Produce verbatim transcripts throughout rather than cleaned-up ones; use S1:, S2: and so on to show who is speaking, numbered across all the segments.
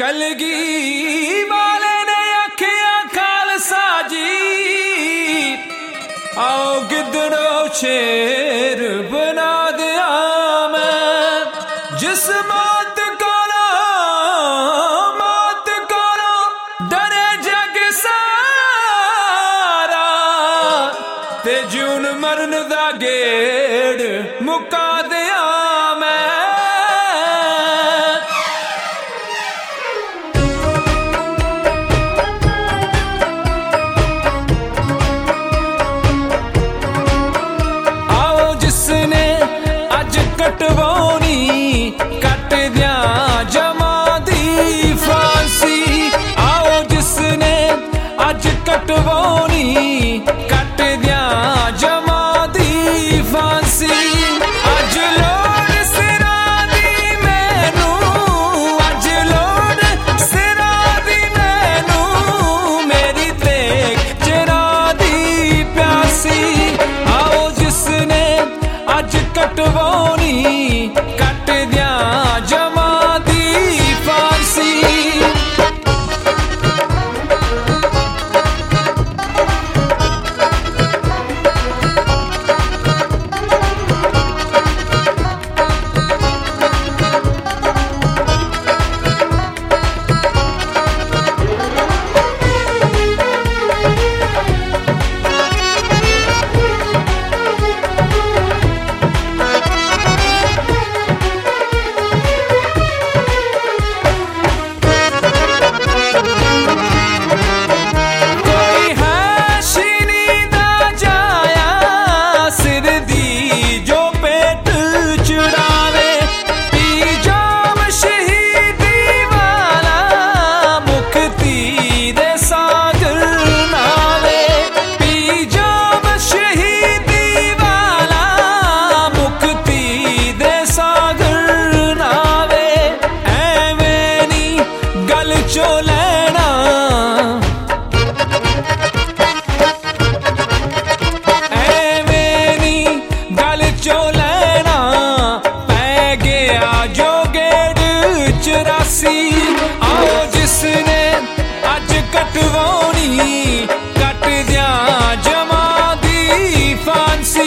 S1: कलगी वाले ने आखिया खालसा जी, आओ गिदड़ो शेर बना दिया मैं। जिस मौत को ना मौत को ना डरे जग सारा, ते जून मरन दा गेड़ मुका दिया मैं। कटवानी कट दिया जमा दी फांसी, आओ जिसने अज कटवानी कट दिया जमा दी फांसी। अज लोड़ सिरा दी मैनू, अज लोड़ सिरा दी मैनू, मेरी तेग जरा दी प्यासी। आओ जिसने अज कटवानी कट दिया जमा दी फांसी। आओ जिसने अज कटवानी कट दिया जमा दी फांसी।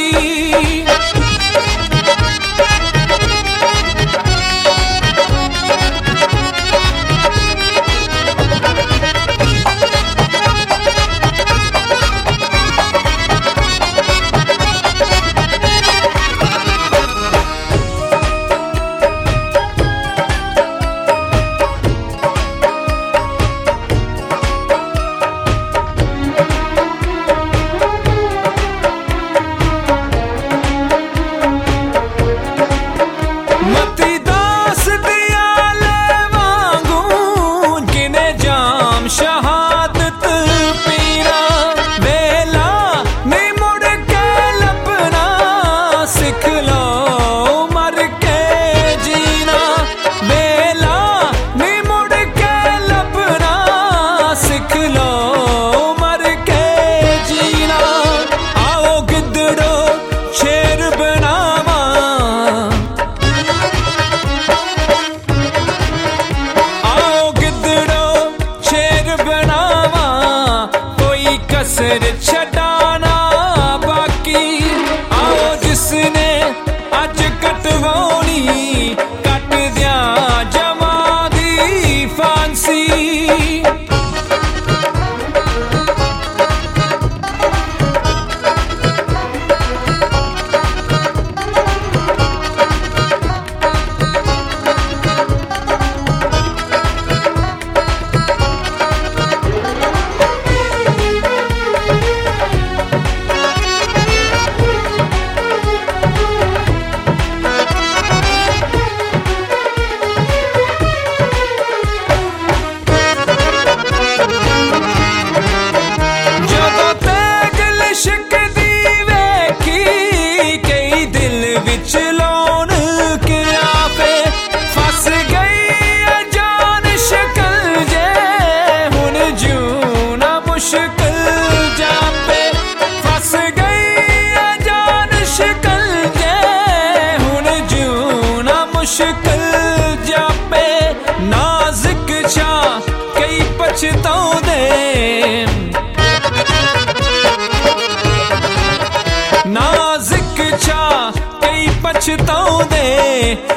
S1: ਜਿਤਾਉਂਦੇ